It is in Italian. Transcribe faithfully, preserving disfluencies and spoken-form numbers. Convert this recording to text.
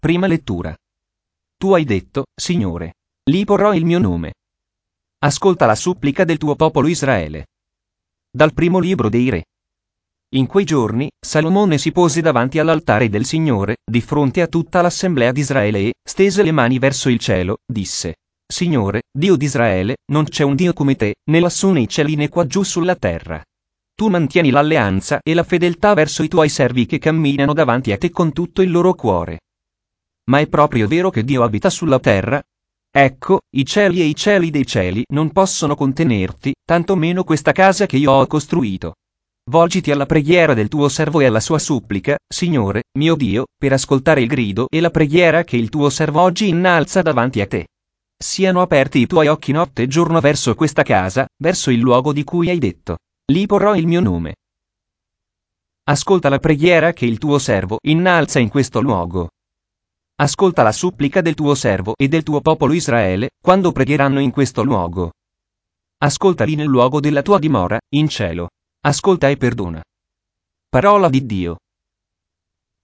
Prima lettura. Tu hai detto, Signore, lì porrò il mio nome. Ascolta la supplica del tuo popolo Israele. Dal primo libro dei Re. In quei giorni, Salomone si pose davanti all'altare del Signore, di fronte a tutta l'assemblea di Israele e, stese le mani verso il cielo, disse: Signore, Dio di Israele, non c'è un Dio come te, né lassù nei cieli né qua giù sulla terra. Tu mantieni l'alleanza e la fedeltà verso i tuoi servi che camminano davanti a te con tutto il loro cuore. Ma è proprio vero che Dio abita sulla terra? Ecco, i cieli e i cieli dei cieli non possono contenerti, tanto meno questa casa che io ho costruito. Volgiti alla preghiera del tuo servo e alla sua supplica, Signore, mio Dio, per ascoltare il grido e la preghiera che il tuo servo oggi innalza davanti a te. Siano aperti i tuoi occhi notte e giorno verso questa casa, verso il luogo di cui hai detto: lì porrò il mio nome. Ascolta la preghiera che il tuo servo innalza in questo luogo. Ascolta la supplica del tuo servo e del tuo popolo Israele, quando pregheranno in questo luogo. Ascoltali nel luogo della tua dimora, in cielo. Ascolta e perdona. Parola di Dio.